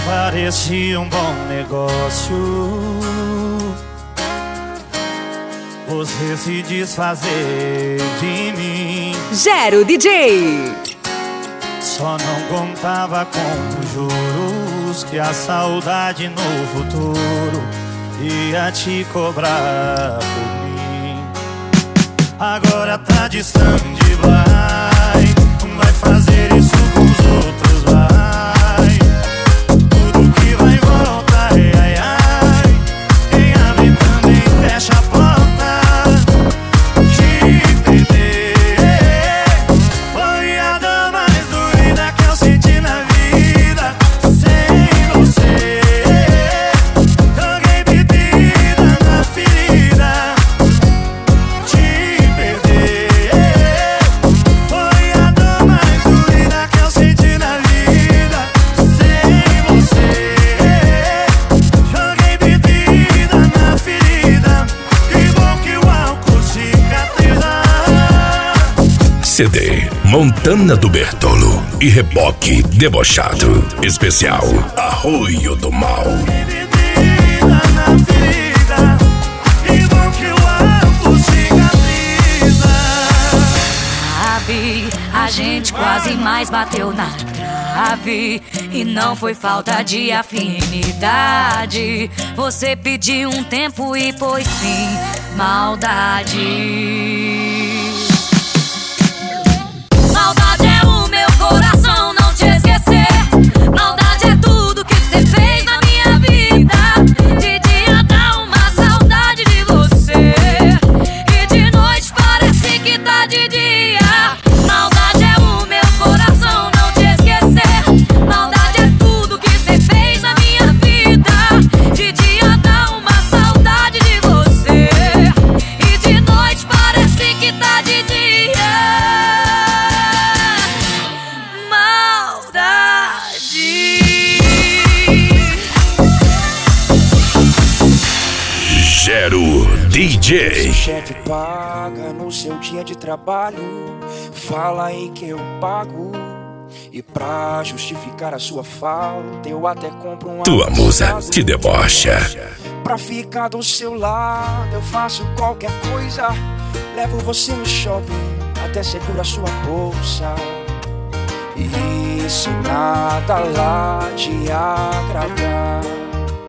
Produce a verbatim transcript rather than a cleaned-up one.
Parecia um bom negócio você se desfazer de mim. Gero D J. Só não contava com os juros que a saudade no futuro ia te cobrar por mim. Agora tá distante, vai, vai fazer isso com os outros, vai. Tudo que vai voltar, ai, ai, ai. Quem abre também fecha a porta. Te perder foi a dor mais doida que eu senti na vida. Sem você joguei bebida na ferida. Te perder foi a dor mais doida que eu senti na vida. Sem você joguei bebida na ferida. Que bom que o álcool cicatriza. C D Montana do Bertolo e Reboque Debochado. Especial Arroio do Mal. Bebida na ferida. Que bom que o álcool cicatriza. Sabe, a gente quase mais bateu na trave e não foi falta de afinidade. Você pediu um tempo e pôs fim, maldade. Maldade é o meu coração não te esquecer. Maldade é tudo que você fez na minha vida. De dia dá uma saudade de você e de noite parece que tá de dia. Maldade é o meu coração não te esquecer. Maldade é tudo que você fez na minha vida. De dia dá uma saudade de você e de noite parece que tá de dia. Gero D J. Se o chefe paga no seu dia de trabalho, fala aí que eu pago. E pra justificar a sua falta, eu até compro uma Tua musa te debocha. Pra ficar do seu lado, eu faço qualquer coisa. Levo você no shopping, até seguro a sua bolsa. E se nada lá te agradar,